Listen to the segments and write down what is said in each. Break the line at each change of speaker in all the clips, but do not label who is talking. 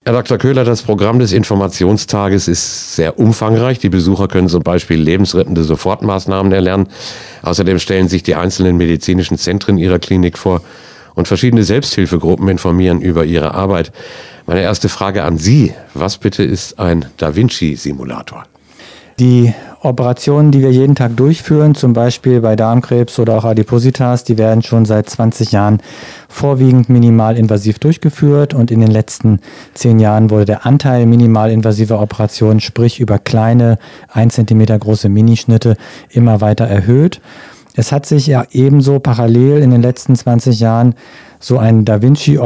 Herr Dr. Köhler, das Programm des Informationstages ist sehr umfangreich. Die Besucher können zum Beispiel lebensrettende Sofortmaßnahmen erlernen. Außerdem stellen sich die einzelnen medizinischen Zentren ihrer Klinik vor und verschiedene Selbsthilfegruppen informieren über ihre Arbeit. Meine erste Frage an Sie: Was bitte ist ein Da Vinci-Simulator?
Die Operationen, die wir jeden Tag durchführen, zum Beispiel bei Darmkrebs oder auch Adipositas, die werden schon seit 20 Jahren vorwiegend minimalinvasiv durchgeführt, und in den letzten 10 Jahren wurde der Anteil minimalinvasiver Operationen, sprich über kleine 1 Zentimeter große Minischnitte, immer weiter erhöht. Es hat sich ja ebenso parallel in den letzten 20 Jahren so ein Da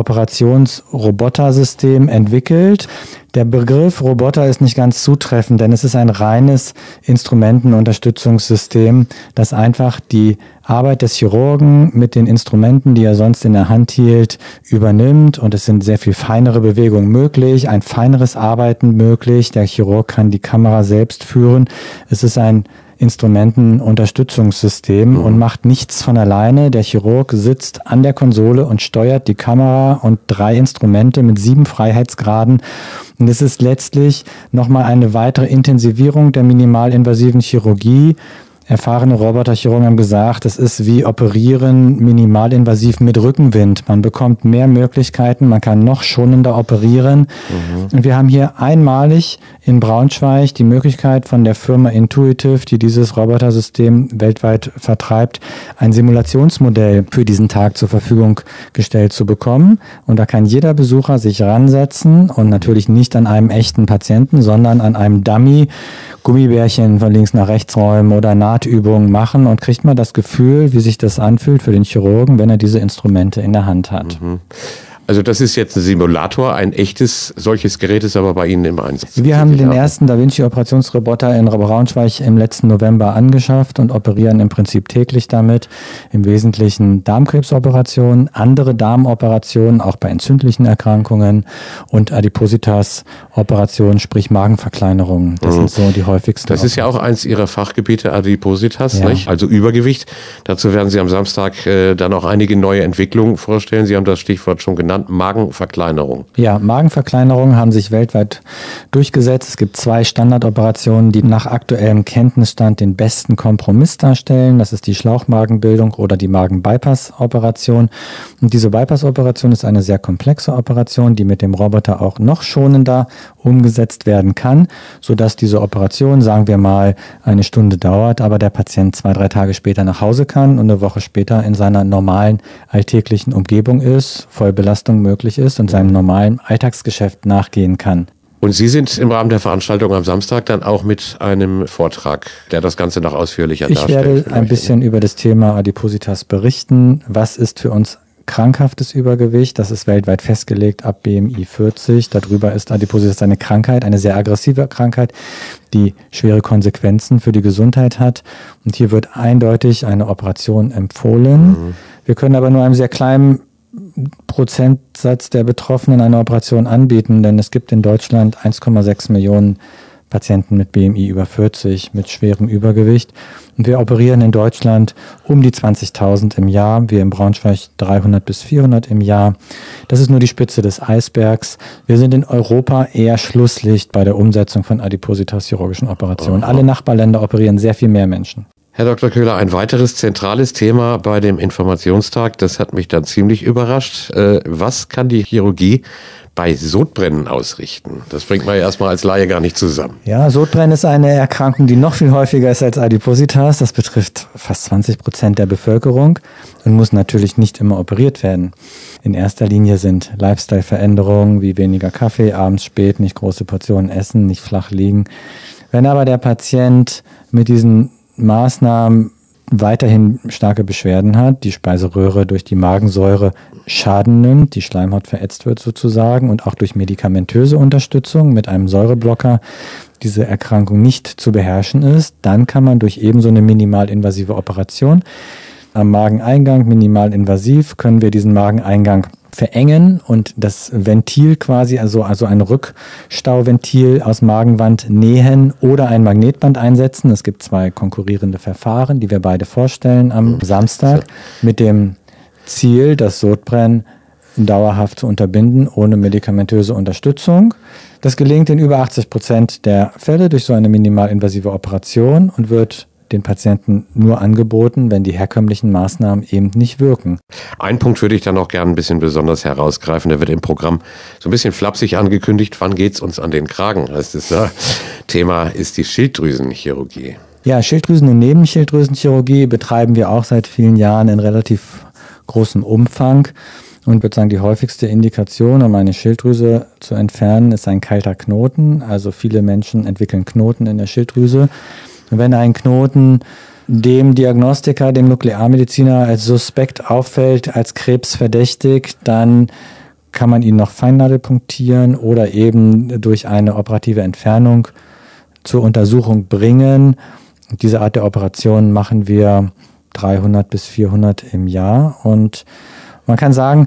Vinci-Operations-Robotersystem entwickelt. Der Begriff Roboter ist nicht ganz zutreffend, denn es ist ein reines Instrumentenunterstützungssystem, das einfach die Arbeit des Chirurgen mit den Instrumenten, die er sonst in der Hand hielt, übernimmt. Und es sind sehr viel feinere Bewegungen möglich, ein feineres Arbeiten möglich. Der Chirurg kann die Kamera selbst führen. Es ist ein Instrumentenunterstützungssystem und macht nichts von alleine. Der Chirurg sitzt an der Konsole und steuert die Kamera und 3 Instrumente mit 7 Freiheitsgraden. Und es ist letztlich nochmal eine weitere Intensivierung der minimalinvasiven Chirurgie. Erfahrene Roboterchirurgen haben gesagt, es ist wie Operieren minimalinvasiv mit Rückenwind. Man bekommt mehr Möglichkeiten, man kann noch schonender operieren. Und wir haben hier einmalig in Braunschweig die Möglichkeit von der Firma Intuitive, die dieses Robotersystem weltweit vertreibt, ein Simulationsmodell für diesen Tag zur Verfügung gestellt zu bekommen. Und da kann jeder Besucher sich ransetzen und natürlich nicht an einem echten Patienten, sondern an einem Dummy Gummibärchen von links nach rechts räumen oder Nahtübungen machen und kriegt mal das Gefühl, wie sich das anfühlt für den Chirurgen, wenn er diese Instrumente in der Hand hat.
Also das ist jetzt ein Simulator, ein echtes solches Gerät ist aber bei Ihnen im Einsatz.
Wir haben den ersten Da Vinci Operationsroboter in Braunschweig im letzten November angeschafft und operieren im Prinzip täglich damit. Im Wesentlichen Darmkrebsoperationen, andere Darmoperationen, auch bei entzündlichen Erkrankungen, und Adipositas-Operationen, sprich Magenverkleinerungen. Das sind so die häufigsten.
Das ist ja auch eins Ihrer Fachgebiete, Adipositas,
Ja.
nicht? Also Übergewicht. Dazu werden Sie am Samstag dann auch einige neue Entwicklungen vorstellen. Sie haben das Stichwort schon genannt. Magenverkleinerung.
Ja, Magenverkleinerungen haben sich weltweit durchgesetzt. Es gibt 2 Standardoperationen, die nach aktuellem Kenntnisstand den besten Kompromiss darstellen. Das ist die Schlauchmagenbildung oder die Magen-Bypass-Operation. Und diese Bypass-Operation ist eine sehr komplexe Operation, die mit dem Roboter auch noch schonender umgesetzt werden kann, sodass diese Operation, sagen wir mal, 1 Stunde dauert, aber der Patient 2-3 Tage später nach Hause kann und 1 Woche später in seiner normalen alltäglichen Umgebung ist, voll Belastung möglich ist und seinem normalen Alltagsgeschäft nachgehen kann.
Und Sie sind im Rahmen der Veranstaltung am Samstag dann auch mit einem Vortrag, der das Ganze noch ausführlicher darstellt.
Ich werde ein bisschen über das Thema Adipositas berichten. Was ist für uns krankhaftes Übergewicht? Das ist weltweit festgelegt ab BMI 40. Darüber ist Adipositas eine Krankheit, eine sehr aggressive Krankheit, die schwere Konsequenzen für die Gesundheit hat. Und hier wird eindeutig eine Operation empfohlen. Wir können aber nur einem sehr kleinen Prozentsatz der Betroffenen eine Operation anbieten, denn es gibt in Deutschland 1,6 Millionen Patienten mit BMI über 40 mit schwerem Übergewicht. Und wir operieren in Deutschland um die 20.000 im Jahr, wir in Braunschweig 300 bis 400 im Jahr. Das ist nur die Spitze des Eisbergs. Wir sind in Europa eher Schlusslicht bei der Umsetzung von Adipositas-chirurgischen Operationen. Alle Nachbarländer operieren sehr viel mehr Menschen.
Herr Dr. Köhler, ein weiteres zentrales Thema bei dem Informationstag, das hat mich dann ziemlich überrascht. Was kann die Chirurgie bei Sodbrennen ausrichten? Das bringt man ja erstmal als Laie gar nicht zusammen.
Ja, Sodbrennen ist eine Erkrankung, die noch viel häufiger ist als Adipositas. Das betrifft fast 20% der Bevölkerung und muss natürlich nicht immer operiert werden. In erster Linie sind Lifestyle-Veränderungen wie weniger Kaffee, abends spät, nicht große Portionen essen, nicht flach liegen. Wenn aber der Patient mit diesen Maßnahmen weiterhin starke Beschwerden hat, die Speiseröhre durch die Magensäure Schaden nimmt, die Schleimhaut verätzt wird sozusagen und auch durch medikamentöse Unterstützung mit einem Säureblocker diese Erkrankung nicht zu beherrschen ist, dann kann man durch ebenso eine minimalinvasive Operation am Mageneingang, minimalinvasiv, können wir diesen Mageneingang verengen und das Ventil quasi, also ein Rückstauventil aus Magenwand nähen oder ein Magnetband einsetzen. Es gibt 2 konkurrierende Verfahren, die wir beide vorstellen am Samstag, mit dem Ziel, das Sodbrennen dauerhaft zu unterbinden, ohne medikamentöse Unterstützung. Das gelingt in über 80% der Fälle durch so eine minimalinvasive Operation und wird den Patienten nur angeboten, wenn die herkömmlichen Maßnahmen eben nicht wirken.
Einen Punkt würde ich dann auch gerne ein bisschen besonders herausgreifen. Der wird im Programm so ein bisschen flapsig angekündigt. Wann geht's uns an den Kragen? Das Thema ist die Schilddrüsenchirurgie.
Ja, Schilddrüsen- und Nebenschilddrüsenchirurgie betreiben wir auch seit vielen Jahren in relativ großem Umfang. Und ich würde sagen, die häufigste Indikation, um eine Schilddrüse zu entfernen, ist ein kalter Knoten. Also viele Menschen entwickeln Knoten in der Schilddrüse. Und wenn ein Knoten dem Diagnostiker, dem Nuklearmediziner als suspekt auffällt, als krebsverdächtig, dann kann man ihn noch feinnadelpunktieren oder eben durch eine operative Entfernung zur Untersuchung bringen. Und diese Art der Operation machen wir 300 bis 400 im Jahr. Und man kann sagen,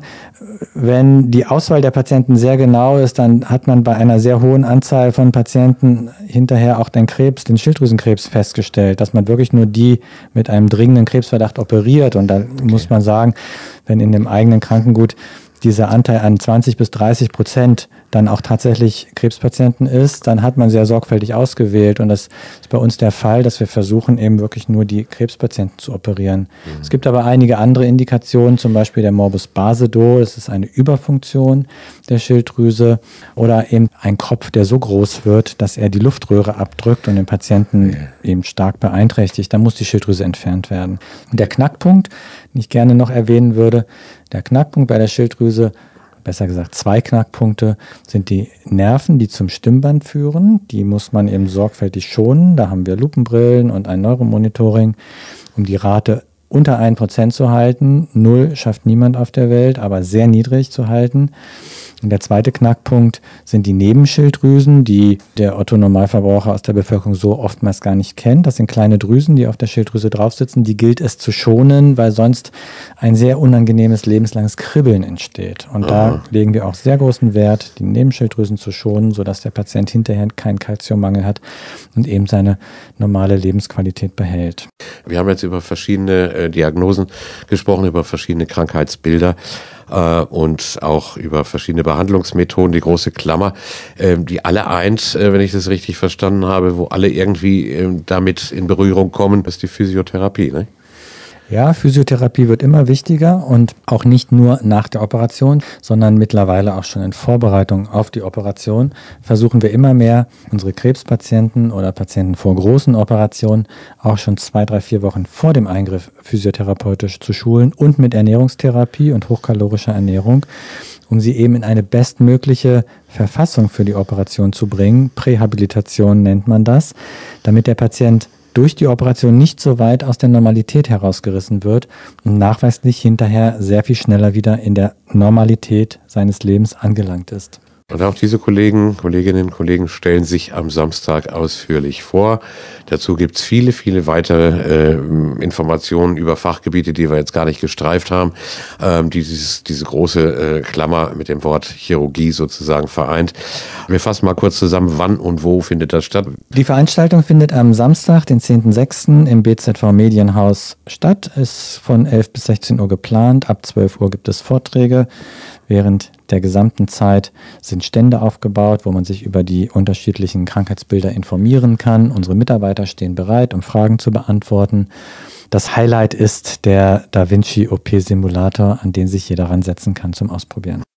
wenn die Auswahl der Patienten sehr genau ist, dann hat man bei einer sehr hohen Anzahl von Patienten hinterher auch den Schilddrüsenkrebs festgestellt, dass man wirklich nur die mit einem dringenden Krebsverdacht operiert. Und da muss man sagen, wenn in dem eigenen Krankengut dieser Anteil an 20 bis 30% dann auch tatsächlich Krebspatienten ist, dann hat man sehr sorgfältig ausgewählt. Und das ist bei uns der Fall, dass wir versuchen, eben wirklich nur die Krebspatienten zu operieren. Es gibt aber einige andere Indikationen, zum Beispiel der Morbus Basedow, das ist eine Überfunktion der Schilddrüse, oder eben ein Kropf, der so groß wird, dass er die Luftröhre abdrückt und den Patienten eben stark beeinträchtigt. Da muss die Schilddrüse entfernt werden. Und der Knackpunkt, den ich gerne noch erwähnen würde, der Knackpunkt bei der Schilddrüse, besser gesagt 2 Knackpunkte, sind die Nerven, die zum Stimmband führen. Die muss man eben sorgfältig schonen. Da haben wir Lupenbrillen und ein Neuromonitoring, um die Rate unter 1% zu halten. 0 schafft niemand auf der Welt, aber sehr niedrig zu halten. Und der zweite Knackpunkt sind die Nebenschilddrüsen, die der Otto-Normalverbraucher aus der Bevölkerung so oftmals gar nicht kennt. Das sind kleine Drüsen, die auf der Schilddrüse drauf sitzen. Die gilt es zu schonen, weil sonst ein sehr unangenehmes, lebenslanges Kribbeln entsteht. Und da legen wir auch sehr großen Wert, die Nebenschilddrüsen zu schonen, sodass der Patient hinterher keinen Kalziummangel hat und eben seine normale Lebensqualität behält.
Wir haben jetzt über verschiedene Diagnosen gesprochen, über verschiedene Krankheitsbilder und auch über verschiedene Behandlungsmethoden, die große Klammer, die alle eint, wenn ich das richtig verstanden habe, wo alle irgendwie damit in Berührung kommen, ist die Physiotherapie, ne?
Ja, Physiotherapie wird immer wichtiger und auch nicht nur nach der Operation, sondern mittlerweile auch schon in Vorbereitung auf die Operation versuchen wir immer mehr, unsere Krebspatienten oder Patienten vor großen Operationen auch schon 2, 3, 4 Wochen vor dem Eingriff physiotherapeutisch zu schulen und mit Ernährungstherapie und hochkalorischer Ernährung, um sie eben in eine bestmögliche Verfassung für die Operation zu bringen. Prähabilitation nennt man das, damit der Patient durch die Operation nicht so weit aus der Normalität herausgerissen wird und nachweislich hinterher sehr viel schneller wieder in der Normalität seines Lebens angelangt ist.
Und auch diese Kolleginnen und Kollegen stellen sich am Samstag ausführlich vor. Dazu gibt's viele, viele weitere Informationen über Fachgebiete, die wir jetzt gar nicht gestreift haben, diese große Klammer mit dem Wort Chirurgie sozusagen vereint. Wir fassen mal kurz zusammen, wann und wo findet das statt?
Die Veranstaltung findet am Samstag, den 10.06. im BZV Medienhaus statt, ist von 11 bis 16 Uhr geplant. Ab 12 Uhr gibt es Vorträge. Während der gesamten Zeit sind Stände aufgebaut, wo man sich über die unterschiedlichen Krankheitsbilder informieren kann. Unsere Mitarbeiter stehen bereit, um Fragen zu beantworten. Das Highlight ist der Da Vinci OP-Simulator, an den sich jeder ransetzen kann zum Ausprobieren.